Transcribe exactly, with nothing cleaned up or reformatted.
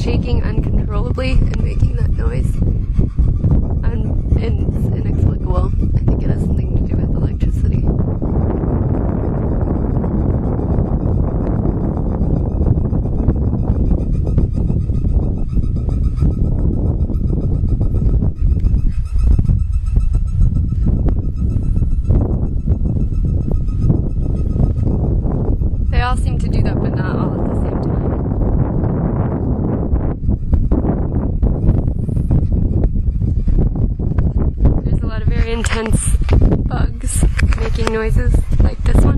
shaking uncontrollably and making that noise. And it's inexplicable. I think it has something to do with electricity. They all seem to do that, but not all at the same time. There's a lot of very intense bugs making noises like this one.